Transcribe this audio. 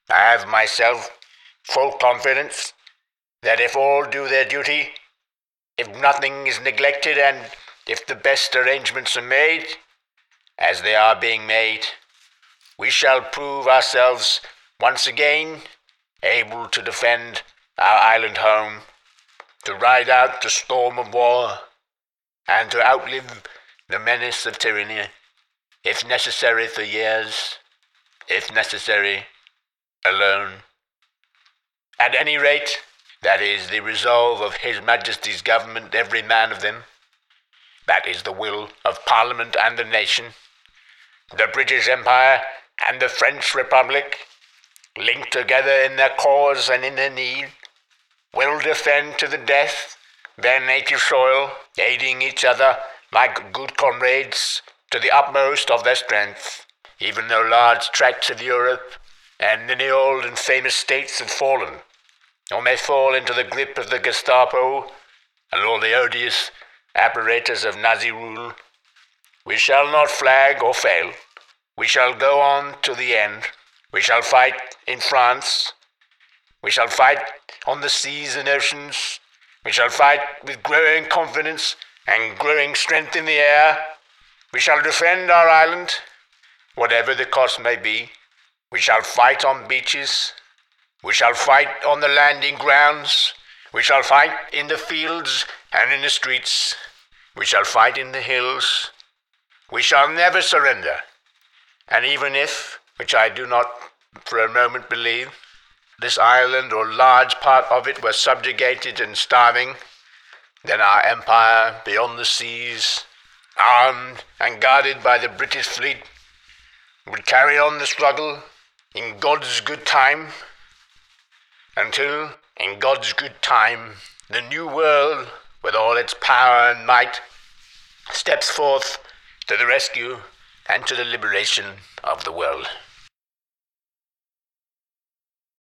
I have myself full confidence that if all do their duty, if nothing is neglected, and if the best arrangements are made, as they are being made, we shall prove ourselves once again able to defend our island home, to ride out the storm of war, and to outlive the menace of tyranny, if necessary for years, if necessary alone. At any rate, that is the resolve of His Majesty's government, every man of them. That is the will of Parliament and the nation. The British Empire and the French Republic, linked together in their cause and in their need, will defend to the death their native soil, aiding each other like good comrades to the utmost of their strength, even though large tracts of Europe and many old and famous states have fallen, or may fall into the grip of the Gestapo and all the odious apparatus of Nazi rule. We shall not flag or fail. We shall go on to the end. We shall fight in France. We shall fight on the seas and oceans. We shall fight with growing confidence and growing strength in the air. We shall defend our island, whatever the cost may be. We shall fight on beaches. We shall fight on the landing grounds. We shall fight in the fields and in the streets. We shall fight in the hills. We shall never surrender. And even if, which I do not for a moment believe, this island or large part of it were subjugated and starving, then our empire beyond the seas, armed and guarded by the British fleet, would carry on the struggle in God's good time, until, in God's good time, the new world, with all its power and might, steps forth to the rescue and to the liberation of the world.